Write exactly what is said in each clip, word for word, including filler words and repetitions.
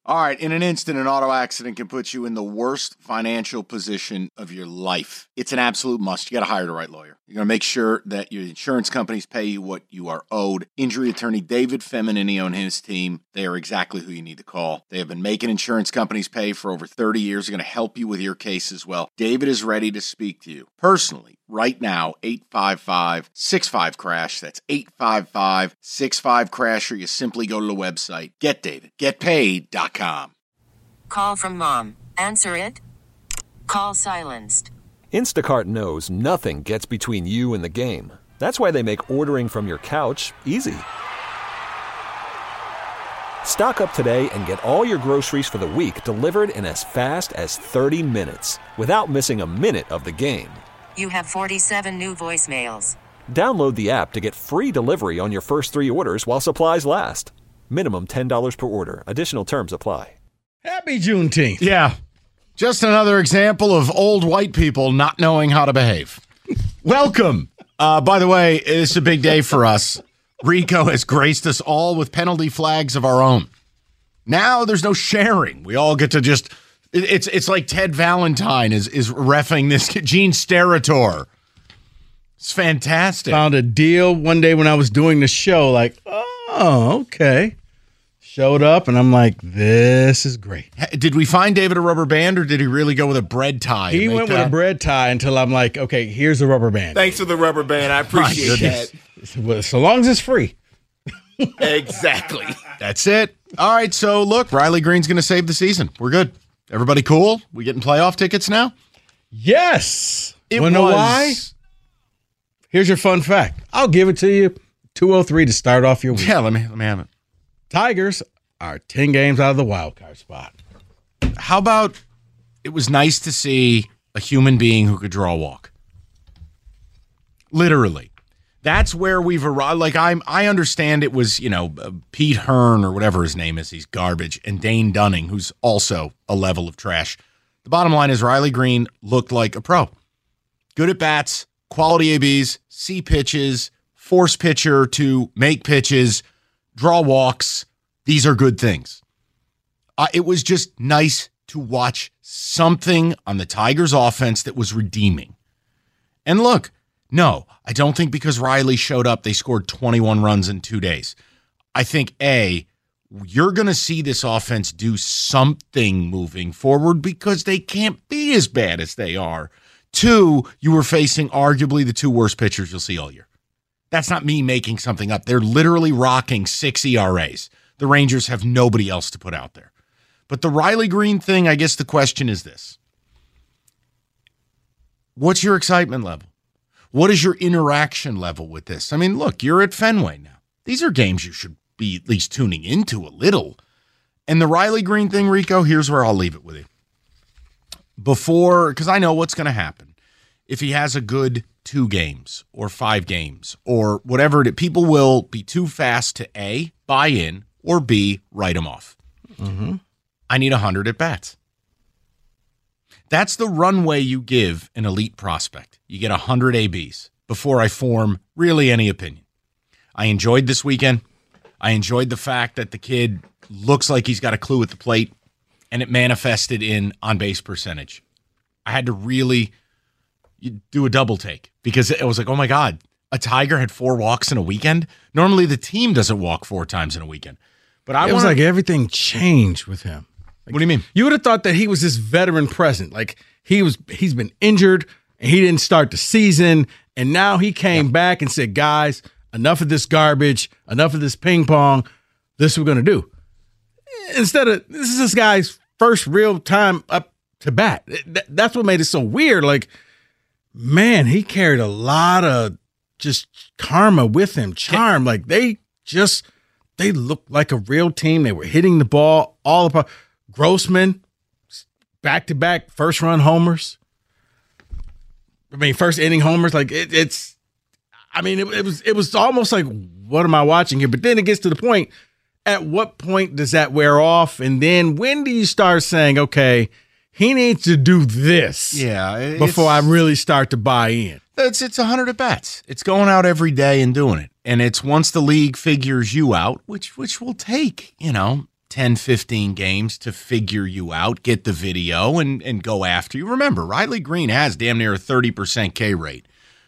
All right, in an instant, an auto accident can put you in the worst financial position of your life. It's an absolute must. You got to hire the right lawyer. You're going to make sure that your insurance companies pay you what you are owed. Injury attorney David Feminini and his team, they are exactly who you need to call. They have been making insurance companies pay for over thirty years. They're going to help you with your case as well. David is ready to speak to you personally right now. eight five five, six five, crash. That's eight five five, six five, crash, or you simply go to the website get david get paid dot com. Call from mom. Answer it. Call silenced. Instacart knows nothing gets between you and the game. That's why they make ordering from your couch easy. Stock up today and get all your groceries for the week delivered in as fast as thirty minutes without missing a minute of the game. You have forty-seven new voicemails. Download the app to get free delivery on your first three orders while supplies last. Minimum ten dollars per order. Additional terms apply. Happy Juneteenth. Yeah. Just another example of old white people not knowing how to behave. Welcome. Uh, by the way, it's a big day for us. Rico has graced us all with penalty flags of our own. Now there's no sharing. We all get to just... It's it's like Ted Valentine is, is reffing this. Gene Steratore. It's fantastic. Found a deal one day when I was doing the show. Like, oh, okay. Showed up, and I'm like, this is great. Did we find David a rubber band, or did he really go with a bread tie? He went that? with a bread tie until I'm like, okay, here's a rubber band. Thanks for the rubber band. I appreciate that. Well, so long as it's free. Exactly. That's it. All right, so look, Riley Green's going to save the season. We're good. Everybody cool? We getting playoff tickets now? Yes. It Wanna was... know why? Here's your fun fact. I'll give it to you. two oh three to start off your week. Yeah, let me, let me have it. Tigers are ten games out of the wild card spot. How about it was nice to see a human being who could draw a walk? Literally. That's where we've arrived. Like, I'm, I understand it was, you know, uh, Pete Hearn or whatever his name is. He's garbage. And Dane Dunning, who's also a level of trash. The bottom line is Riley Green looked like a pro. Good at bats, quality A Bs, see pitches, force pitcher to make pitches, draw walks. These are good things. Uh, it was just nice to watch something on the Tigers offense that was redeeming. And look, no, I don't think because Riley showed up, they scored twenty-one runs in two days. I think, A, you're going to see this offense do something moving forward because they can't be as bad as they are. Two, you were facing arguably the two worst pitchers you'll see all year. That's not me making something up. They're literally rocking six E R As. The Rangers have nobody else to put out there. But the Riley Green thing, I guess the question is this. What's your excitement level? What is your interaction level with this? I mean, look, you're at Fenway now. These are games you should be at least tuning into a little. And the Riley Green thing, Rico, here's where I'll leave it with you. Before, because I know what's going to happen. If he has a good two games or five games or whatever, it, people will be too fast to A, buy in, or B, write him off. Mm-hmm. I need one hundred at bats. That's the runway you give an elite prospect. You get one hundred A Bs before I form really any opinion. I enjoyed this weekend. I enjoyed the fact that the kid looks like he's got a clue at the plate, and it manifested in on-base percentage. I had to really do a double take because it was like, oh, my God, a Tiger had four walks in a weekend? Normally the team doesn't walk four times in a weekend. But I It was wanna, like everything changed with him. Like, what do you mean? You would have thought that he was this veteran present. Like he was, he's been injured and he didn't start the season. And now he came yeah. back and said, guys, enough of this garbage, enough of this ping pong. This is what we're going to do. Instead of, this is this guy's first real time up to bat. That's what made it so weird. Like, man, he carried a lot of just karma with him, charm. Like they just, they looked like a real team. They were hitting the ball all apart. Grossman, back-to-back first-run homers. I mean, first inning homers. Like it, it's, I mean, it, it was it was almost like, what am I watching here? But then it gets to the point. At what point does that wear off? And then when do you start saying, okay, he needs to do this? Yeah, before I really start to buy in. It's it's one hundred at bats. It's going out every day and doing it. And it's once the league figures you out, which which will take, you know, ten, fifteen games to figure you out, get the video, and, and go after you. Remember, Riley Green has damn near a thirty percent K rate.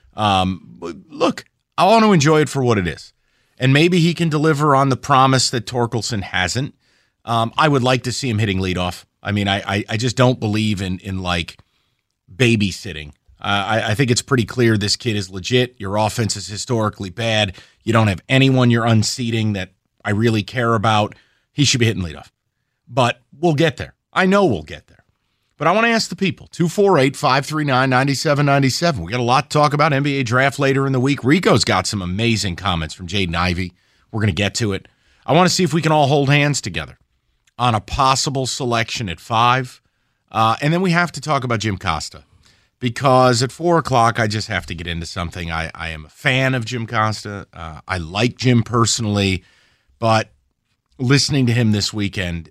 Um, look, I want to enjoy it for what it is. And maybe he can deliver on the promise that Torkelson hasn't. Um, I would like to see him hitting leadoff. I mean, I I, I just don't believe in, in like, babysitting. Uh, I, I think it's pretty clear this kid is legit. Your offense is historically bad. You don't have anyone you're unseating that I really care about. He should be hitting leadoff. But we'll get there. I know we'll get there. But I want to ask the people, two four eight, five three nine, nine seven nine seven. We got a lot to talk about. N B A draft later in the week. Rico's got some amazing comments from Jaden Ivey. We're going to get to it. I want to see if we can all hold hands together on a possible selection at five. Uh, and then we have to talk about Jim Costa. Because at four o'clock, I just have to get into something. I, I am a fan of Jim Costa. Uh, I like Jim personally, but listening to him this weekend,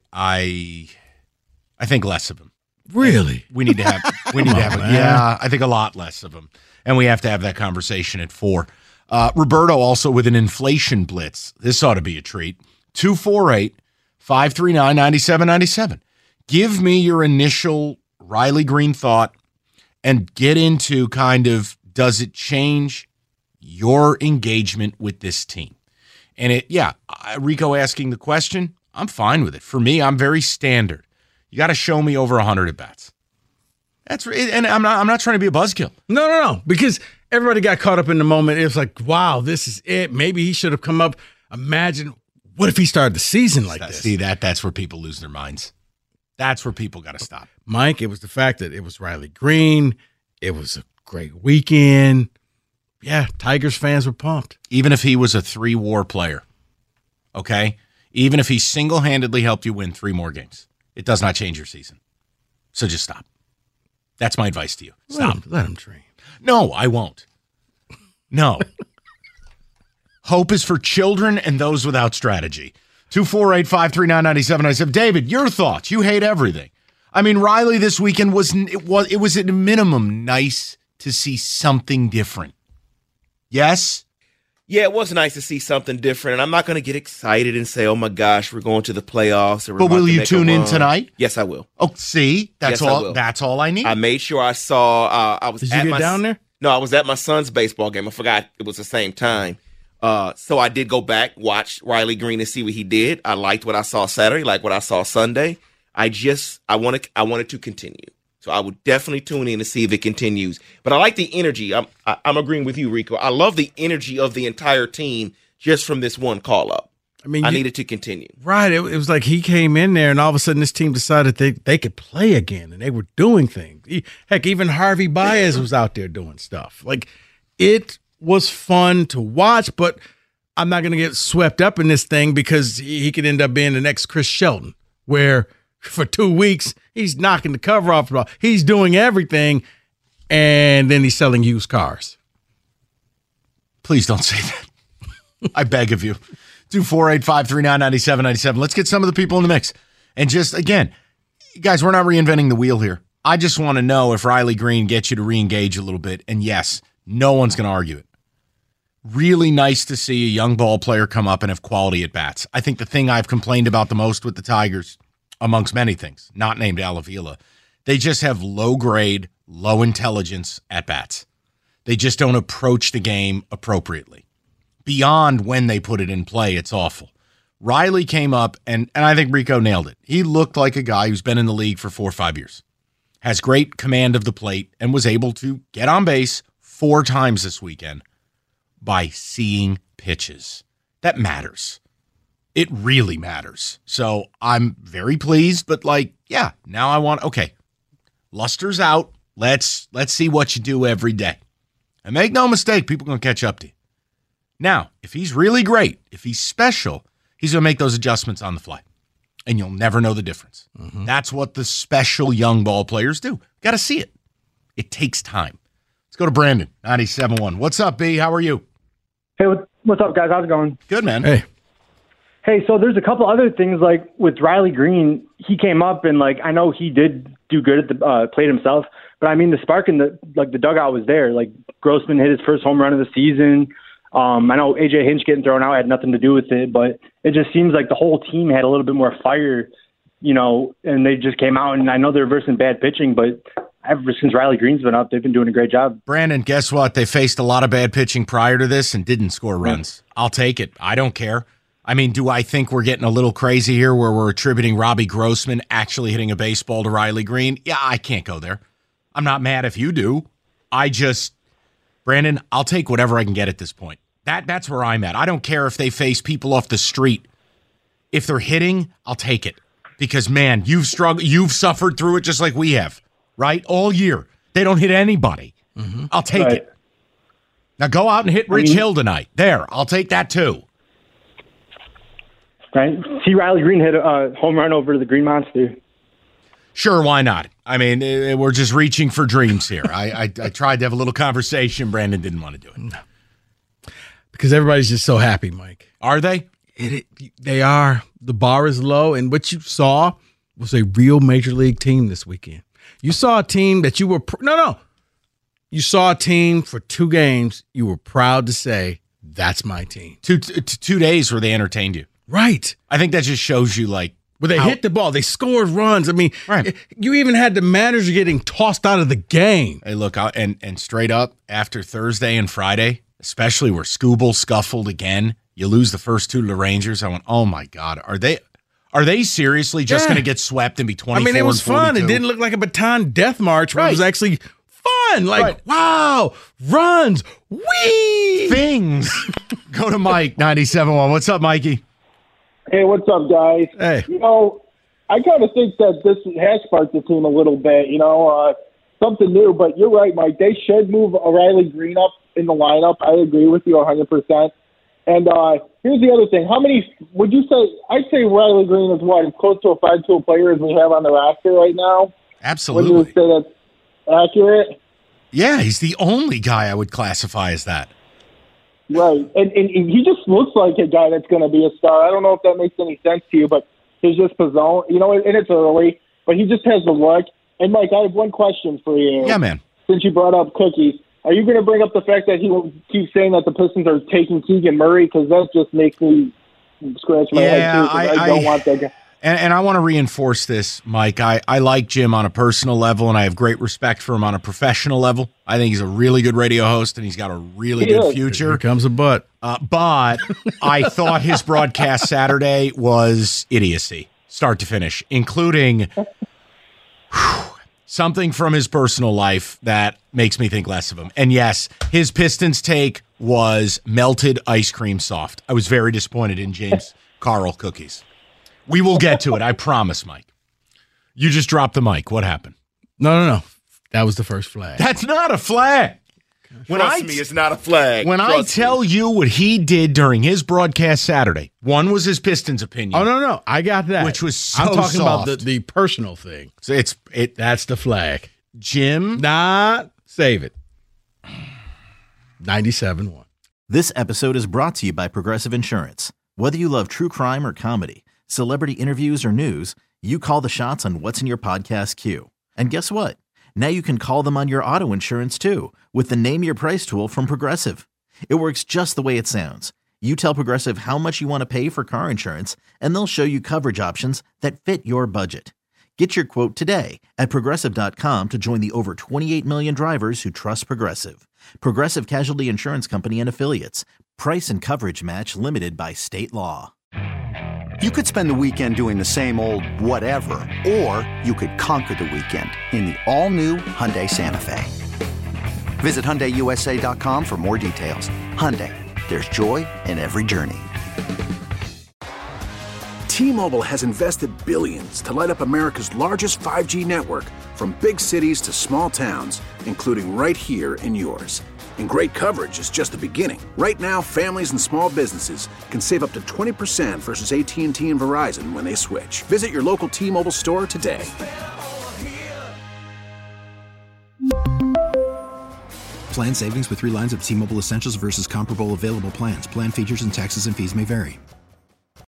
I I think less of him. Really? We need to have we need to have a, yeah, I think a lot less of him. And we have to have that conversation at four. Uh, Roberto also with an inflation blitz. This ought to be a treat. two four eight, five three nine, nine seven nine seven. Give me your initial Riley Green thought. And get into kind of, does it change your engagement with this team? And it, yeah, Rico asking the question, I'm fine with it. For me, I'm very standard. You got to show me over one hundred at bats. That's and I'm not. I'm not trying to be a buzzkill. No, no, no. Because everybody got caught up in the moment. It was like, wow, this is it. Maybe he should have come up. Imagine what if he started the season like that, this? See that? That's where people lose their minds. That's where people got to stop. Mike, it was the fact that it was Riley Green. It was a great weekend. Yeah, Tigers fans were pumped. Even if he was a three-war player, okay? Even if he single-handedly helped you win three more games, it does not change your season. So just stop. That's my advice to you. Stop. Let him, let him dream. No, I won't. No. Hope is for children and those without strategy. two four eight, five three nine, nine seven nine seven. David, your thoughts. You hate everything. I mean, Riley this weekend was it was it was at a minimum nice to see something different. Yes? Yeah, it was nice to see something different. And I'm not going to get excited and say, oh, my gosh, we're going to the playoffs. Or we're but about will to you make a tune in run. tonight? Yes, I will. Oh, see? That's Yes, I all will. That's all I need. I made sure I saw uh, I was Did you at get my, down there? No, I was at my son's baseball game. I forgot it was the same time. Uh, so I did go back, watch Riley Green and see what he did. I liked what I saw Saturday, like what I saw Sunday. I just I wanted I wanted to continue. So I would definitely tune in to see if it continues. But I like the energy. I'm I, I'm agreeing with you, Rico. I love the energy of the entire team just from this one call up. I mean, I you, needed to continue. Right. It, it was like he came in there and all of a sudden this team decided they, they could play again and they were doing things. He, heck, even Harvey Baez was out there doing stuff. Like, it was fun to watch, but I'm not going to get swept up in this thing because he, he could end up being the next Chris Shelton, where for two weeks he's knocking the cover off the ball. He's doing everything, and then he's selling used cars. Please don't say that. I beg of you. two four eight, five three nine, nine seven nine seven. Let's get some of the people in the mix. And just, again, guys, we're not reinventing the wheel here. I just want to know if Riley Green gets you to re-engage a little bit. And yes, no one's going to argue it. Really nice to see a young ball player come up and have quality at bats. I think the thing I've complained about the most with the Tigers, amongst many things, not named Al Avila, they just have low grade, low intelligence at bats. They just don't approach the game appropriately. Beyond when they put it in play, it's awful. Riley came up, and, and I think Rico nailed it. He looked like a guy who's been in the league for four or five years, has great command of the plate, and was able to get on base four times this weekend by seeing pitches. That matters. It really matters. So I'm very pleased, but like, yeah, now I want, okay, luster's out. Let's let's see what you do every day. And make no mistake, people are going to catch up to you. Now, if he's really great, if he's special, he's going to make those adjustments on the fly. And you'll never know the difference. Mm-hmm. That's what the special young ball players do. Got to see it. It takes time. Let's go to Brandon, ninety-seven point one. What's up, B? How are you? Hey, what's up, guys? How's it going? Good, man. Hey. Hey, so there's a couple other things, like with Riley Green, he came up and, like, I know he did do good at the uh, plate himself, but I mean, the spark in the, like, the dugout was there. Like, Grossman hit his first home run of the season. Um, I know A J Hinch getting thrown out had nothing to do with it, but it just seems like the whole team had a little bit more fire, you know, and they just came out. And I know they're versing bad pitching, but ever since Riley Green's been up, they've been doing a great job. Brandon, guess what? They faced a lot of bad pitching prior to this and didn't score runs. Yeah. I'll take it. I don't care. I mean, do I think we're getting a little crazy here where we're attributing Robbie Grossman actually hitting a baseball to Riley Green? Yeah, I can't go there. I'm not mad if you do. I just, Brandon, I'll take whatever I can get at this point. That That's where I'm at. I don't care if they face people off the street. If they're hitting, I'll take it. Because, man, you've struggled, you've suffered through it just like we have, right? All year. They don't hit anybody. Mm-hmm. I'll take right. it. Now go out and hit Rich I mean, Hill tonight. There, I'll take that too. Right. See Riley Green hit a home run over the Green Monster. Sure, why not? I mean, we're just reaching for dreams here. I, I I tried to have a little conversation. Brandon didn't want to do it. No. Because everybody's just so happy, Mike. Are they? It, it, they are. The bar is low, and what you saw was a real major league team this weekend. You saw a team that you were pr- – no, no. You saw a team for two games you were proud to say, that's my team. Two, t- two days where they entertained you. Right. I think that just shows you, like, where they how- hit the ball. They scored runs. I mean, right. You even had the manager getting tossed out of the game. Hey, look, I, and, and straight up, after Thursday and Friday, especially where Skubal scuffled again, you lose the first two to the Rangers. I went, oh, my God. Are they are they seriously just yeah. going to get swept and be twenty-four I mean, it was and fun. It didn't look like a baton death march, but right. It was actually fun. Like, right. wow, runs, wee! Things. Go to Mike, ninety-seven point one. What's up, Mikey? Hey, what's up, guys? Hey. You know, I kind of think that this has sparked the team a little bit, you know, uh, something new. But you're right, Mike. They should move Riley Green up in the lineup. I agree with you one hundred percent. And uh, here's the other thing. How many would you say? I'd say Riley Green is what, as close to a five-tool player as we have on the roster right now? Absolutely. Would you say that's accurate? Yeah, he's the only guy I would classify as that. Right. And, and, and he just looks like a guy that's going to be a star. I don't know if that makes any sense to you, but his disposition, you know, and it's early, but he just has the look. And, Mike, I have one question for you. Yeah, man. Since you brought up Cookie, are you going to bring up the fact that he keeps saying that the Pistons are taking Keegan Murray? Because that just makes me scratch my yeah, head, too, because I, I don't I, want that guy. And, and I want to reinforce this, Mike. I, I like Jim on a personal level, and I have great respect for him on a professional level. I think he's a really good radio host, and he's got a really he good is. future. Here comes a butt. Uh, but I thought his broadcast Saturday was idiocy, start to finish, including whew, something from his personal life that makes me think less of him. And yes, his Pistons take was melted ice cream soft. I was very disappointed in James Carl cookies. We will get to it, I promise, Mike. You just dropped the mic. What happened? No, no, no. That was the first flag. That's not a flag. When Trust I, me, it's not a flag. When Trust I tell me. you what he did during his broadcast Saturday, one was his Pistons opinion. Oh, no, no. I got that. Which was so I'm talking soft. about the, the personal thing. So it's it. That's the flag. Jim? Nah, save it. ninety-seven point one. This episode is brought to you by Progressive Insurance. Whether you love true crime or comedy, celebrity interviews or news, you call the shots on what's in your podcast queue. And guess what? Now you can call them on your auto insurance too with the Name Your Price tool from Progressive. It works just the way it sounds. You tell Progressive how much you want to pay for car insurance, and they'll show you coverage options that fit your budget. Get your quote today at Progressive dot com to join the over twenty-eight million drivers who trust Progressive. Progressive Casualty Insurance Company and Affiliates. Price and coverage match limited by state law. You could spend the weekend doing the same old whatever, or you could conquer the weekend in the all-new Hyundai Santa Fe. Visit Hyundai U S A dot com for more details. Hyundai, there's joy in every journey. T-Mobile has invested billions to light up America's largest five G network, from big cities to small towns, including right here in yours. And great coverage is just the beginning. Right now, families and small businesses can save up to twenty percent versus A T and T and Verizon when they switch. Visit your local T-Mobile store today. Plan savings with three lines of T-Mobile Essentials versus comparable available plans. Plan features and taxes and fees may vary.